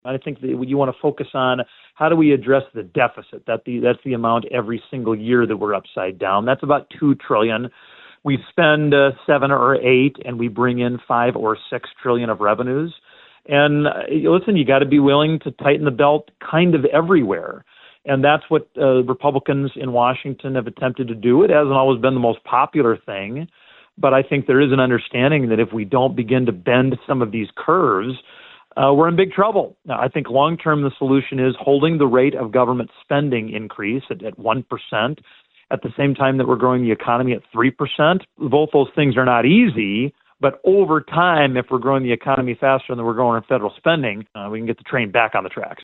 I think that you want to focus on how do we address the deficit. That's the amount every single year that we're upside down. That's about $2 trillion. We spend 7 or 8, and we bring in 5 or 6 trillion of revenues. And listen, you got to be willing to tighten the belt kind of everywhere. And that's what Republicans in Washington have attempted to do. It hasn't always been the most popular thing, but I think there is an understanding that if we don't begin to bend some of these curves, we're in big trouble. Now, I think long-term the solution is holding the rate of government spending increase at 1% at the same time that we're growing the economy at 3%. Both those things are not easy, but over time, if we're growing the economy faster than we're growing in federal spending, we can get the train back on the tracks.